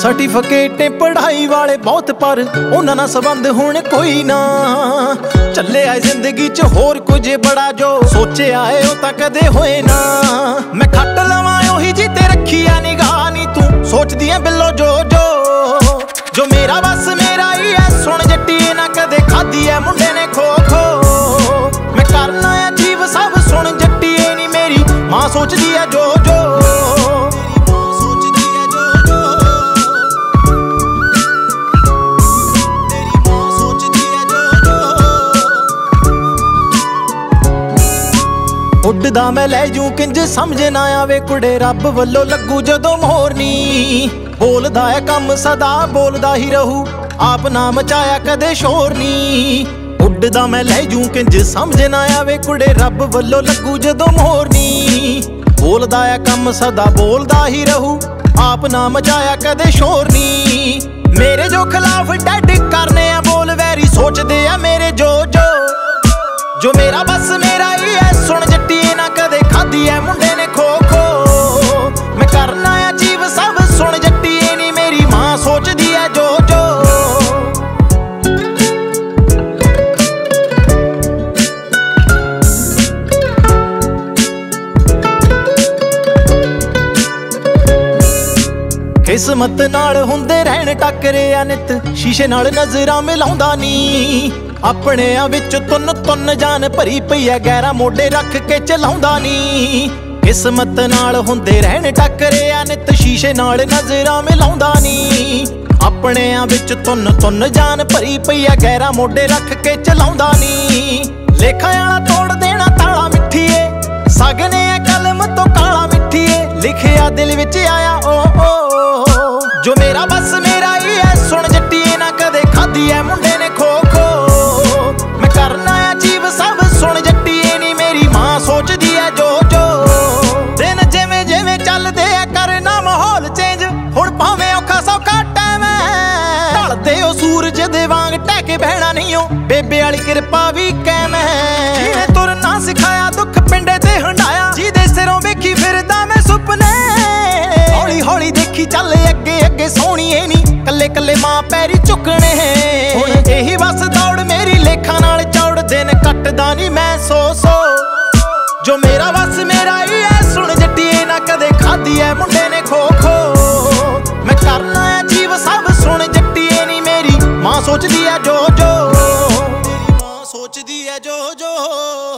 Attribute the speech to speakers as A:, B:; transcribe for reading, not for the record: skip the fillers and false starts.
A: Certificate पढ़ाई वाले बहुत पर उन्हां नाल संबंध हुण कोई ना। चले आए जिंदगी च होर कुछ बड़ा जो सोचे आए ओ तां कदे होए ना। मैं खट लवां ओही जी ते रखी आ निगाह नी तू सोचदी ऐ बिल्लो जो मेरा बस मेरा ही है। सुन जट्टीए ना कदे खाधी है मुंडे ने खो खो। मैं करना है अजीब सब सुन जट्टीए नी मेरी मां सोचदी है जो उड़दा मैं लै जूं किंज समझ ना आवे कुड़े रब वल्लों लगू जदों मोर नी। बोलदा है कम सदा बोलदा ही रहू आप ना मचाया कदे शोर नी। उड़दा मैं लै जूं किंज समझ ना आवे कुड़े रब वल्लों लगू जदों मोर नी। बोलदा है कम सदा बोलदा ही रहू आप ना मचाया कदे शोर नी। मेरे जो खिलाफ डैड करने आ बोल वैरी सोचदे आ मेरे जो मेरा बस मेरा ही है। सुन जट्टीए ना कदे खाधी है मुंडे ने खो खो। मैं करना है अजीब सब सुन जट्टीए नी मेरी मां सोचदी है जो किस्मत नाल हुंदे रहन टकरे आ नित शीशे नाल नजरां मिलाउंदा नी। अपणियां विच तुन तुन जान भरी पई है गैरा मोढे रख के चलाउंदा नी। किस्मत नाल हुंदे रहन टकरे आ नित शीशे नाल नजरां मिलाउंदा नी। अपणियां विच तुन तुन जान भरी पई है गैरा मोढे रख के चलाउंदा नी। लेखा वाला तोड़ देना ताला मिठीए सगने कलम तो काला मिठीए लिखिया दिल विच आया ओ जो मेरा बस मेरा ही है। सुन जट्टीए ना कदे खाधी है मुंडे ने खो खो। मैं करना है अजीब सब सुन जट्टीए नी मेरी मां सोचदी है जो दिन जिवें जिवें चलदे आ करना माहौल चेंज हुण भावें औखा सौखा टाइम है। ढलदे ओ सूरज दे वांग टह के बहना नहीं हो बेबे वाली कृपा भी कैम है। जिवें तुरना सिखाया दुख पिंडे ते हंडाया जिहदे सिरों वेखी फिरदा मैं सुपने। हौली हौली देखी चल अगे अगे सोहणीए नी कल्ले कल्ले मां पैरी झुकने। हुण यही बस दौड़ मेरी लेखा नाल चौड़ दिन कटदा नी मैं सो जो मेरा बस मेरा ही है। सुन जट्टीए ना कदे खाधी है मुंडे ने खो खो। मैं करना है अजीब सब सुन जट्टीए नी मेरी मां सोचदी है जो मेरी मां सोचदी है जो